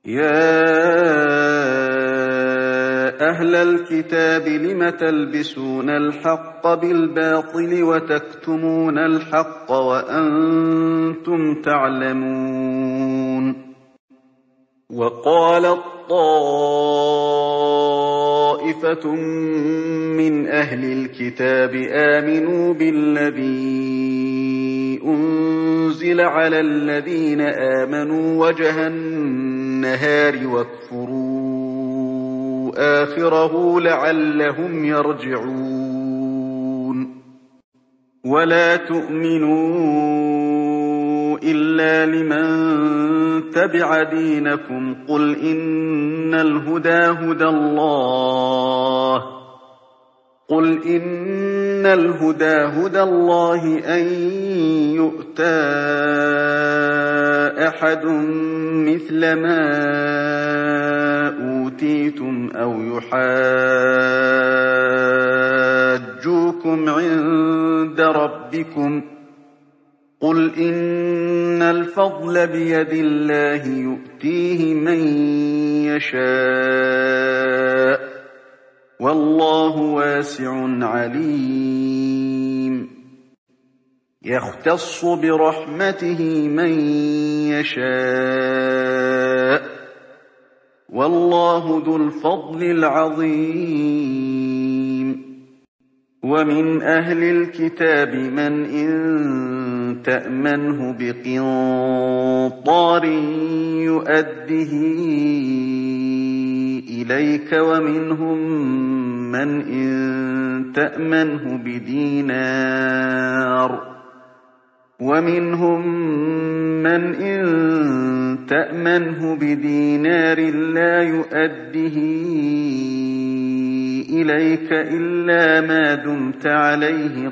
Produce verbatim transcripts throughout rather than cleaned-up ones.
يَا أَهْلَ الْكِتَابِ لِمَ تَلْبِسُونَ الْحَقَّ بِالْبَاطِلِ وَتَكْتُمُونَ الْحَقَّ وَأَنتُمْ تَعْلَمُونَ وَقَالَت طَّائِفَةٌ مِّنْ أَهْلِ الْكِتَابِ آمِنُوا بِالَّذِي أُنزِلَ عَلَى الَّذِينَ آمَنُوا وَجْهَ النَّهَارِ وَاكْفُرُوا آخِرَهُ لَعَلَّهُمْ يَرْجِعُونَ وَلَا تُؤْمِنُوا إِلَّا لِمَن تَبِعَ دِينَكُمْ قُلْ إِنَّ الْهُدَىٰ هُدَى اللَّهِ قُلْ إِنَّ الْهُدَىٰ هُدَى اللَّهِ أَن يُؤْتَىٰ أَحَدٌ مِّثْلَ مَا أُوتِيتُمْ أَوْ يُحَاجُّوكُمْ عِندَ رَبِّكُمْ قُلْ إِنَّ الْفَضْلَ بِيَدِ اللَّهِ يُؤْتِيهِ مَن يَشَاءُ وَاللَّهُ وَاسِعٌ عَلِيمٌ يَخْتَصُّ بِرَحْمَتِهِ مَن يَشَاءُ وَاللَّهُ ذُو الْفَضْلِ الْعَظِيمِ وَمِنْ أَهْلِ الْكِتَابِ مَنْ إِن تَأْمَنْهُ بِقِنطَارٍ يُؤَدِّهِ إِلَيْكَ وَمِنْهُم مَّنْ إِن تَأْمَنْهُ بِدِينَارٍ وَمِنْهُم مَّنْ إِن تَأْمَنْهُ بِدِينَارٍ لَّا يُؤَدِّهِ إِلَيْكَ إِلَّا مَا دُمْتَ عَلَيْهِ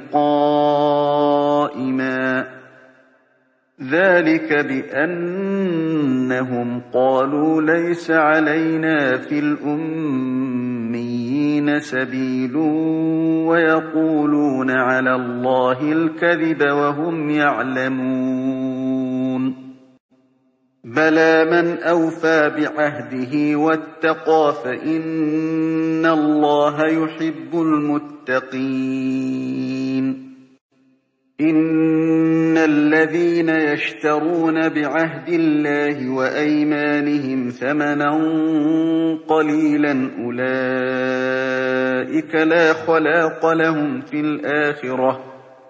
قَائِمًا ذَلِكَ بِأَنَّهُمْ قَالُوا لَيْسَ عَلَيْنَا فِي الْأُمِّيِّينَ سَبِيلٌ وَيَقُولُونَ عَلَى اللَّهِ الْكَذِبَ وَهُمْ يَعْلَمُونَ بَلَىٰ مَنْ أَوْفَىٰ بِعَهْدِهِ وَاتَّقَىٰ فَإِنَّ اللَّهَ يُحِبُّ الْمُتَّقِينَ إِنَّ الَّذِينَ يَشْتَرُونَ بِعَهْدِ اللَّهِ وَأَيْمَانِهِمْ ثَمَنًا قَلِيلًا أُولَٰئِكَ لَا خَلَاقَ لَهُمْ فِي الْآخِرَةِ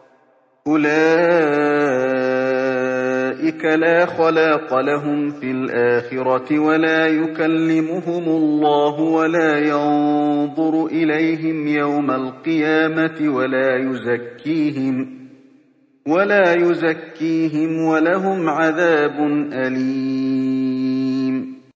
أُولَٰئِكَ لَا خَلَاقَ لَهُمْ فِي الْآخِرَةِ وَلَا يُكَلِّمُهُمُ اللَّهُ وَلَا يَنظُرُ إِلَيْهِمْ يَوْمَ الْقِيَامَةِ وَلَا يُزَكِّيهِمْ وَلَا يُزَكِّيهِمْ وَلَهُمْ عَذَابٌ أَلِيمٌ